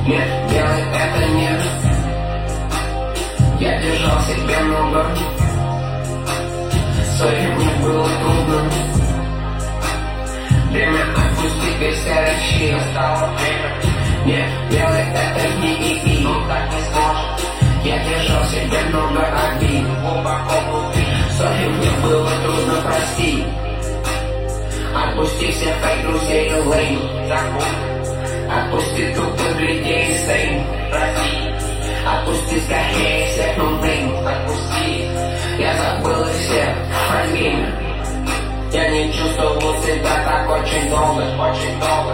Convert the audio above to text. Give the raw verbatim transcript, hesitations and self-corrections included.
Нет, делай это нет. Я держал себе много, своим мне было трудно. Время отпустить весь горячий. Настало время. Нет, делай это не и и. Он так не сможет. Я держал себе много обид. Глубоко внутри. Своим мне было трудно простить. Отпусти всех твоих друзей и лейн. Забудь. Отпусти тупых людей и стейн. Прости. Отпусти скорее всех нонейм. Отпусти. Я забыл их всех. Возьми. Я не чувствовал себя так очень долго, очень долго.